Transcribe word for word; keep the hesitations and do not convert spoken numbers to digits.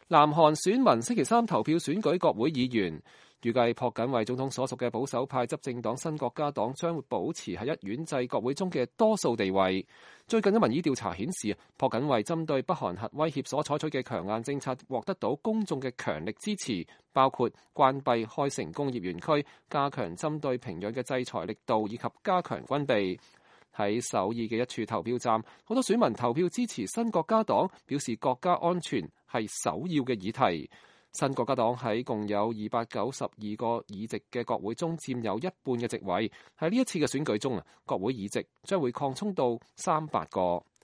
南韓選民星期三投票選舉國會議員，預計朴槿惠總統所屬嘅保守派執政黨新國家黨將會保持喺一院制國會中嘅多數地位。最近嘅民意調查顯示，朴槿惠針對北韓核威脅所採取嘅強硬政策獲得到公眾嘅強力支持，包括關閉開城工業園區、加強針對平壤嘅制裁力度以及加強軍備。喺首爾嘅一處投票站，好多選民投票支持新國家黨，表示國家安全係首要嘅議題。新國家黨喺共有二百九十二個議席嘅國會中佔有一半嘅席位。喺呢一次嘅選舉中啊，國會議席將會擴充到三百個。